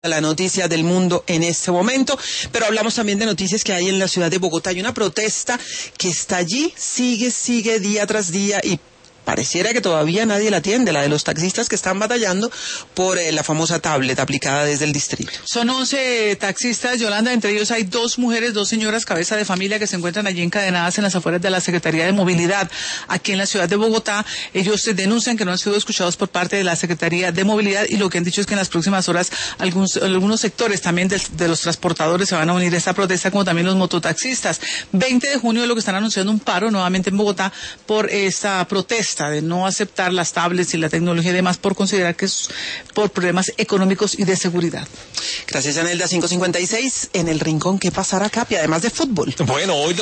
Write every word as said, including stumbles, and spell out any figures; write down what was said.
La noticia del mundo en este momento, pero hablamos también de noticias que hay en la ciudad de Bogotá. Hay una protesta que está allí, sigue, sigue día tras día y pareciera que todavía nadie la atiende, la de los taxistas que están batallando por eh, la famosa tablet aplicada desde el distrito. Son once taxistas, Yolanda, entre ellos hay dos mujeres, dos señoras cabeza de familia que se encuentran allí encadenadas en las afueras de la Secretaría de Movilidad aquí en la ciudad de Bogotá. Ellos se denuncian que no han sido escuchados por parte de la Secretaría de Movilidad y lo que han dicho es que en las próximas horas algunos, algunos sectores también de, de los transportadores se van a unir a esta protesta, como también los mototaxistas. veinte de junio es lo que están anunciando un paro nuevamente en Bogotá por esta protesta de no aceptar las tablets y la tecnología y demás por considerar que es por problemas económicos y de seguridad. Gracias, Anelda. cinco cincuenta y seis en el rincón. ¿Qué pasará, Capi? Además de fútbol. Bueno, hoy